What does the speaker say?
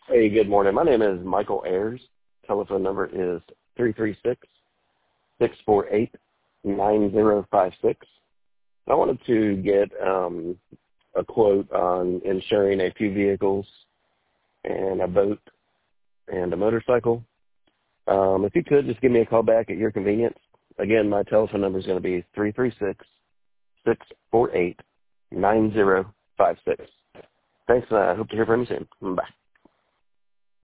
Hey, good morning. My name is Michael Ayers. Telephone number is 336-648-9056. I wanted to get a quote on insuring a few vehicles and a boat and a motorcycle. If you could, just give me a call back at your convenience. Again, my telephone number is going to be 336-648-9056. Thanks, and I hope to hear from you soon. Bye.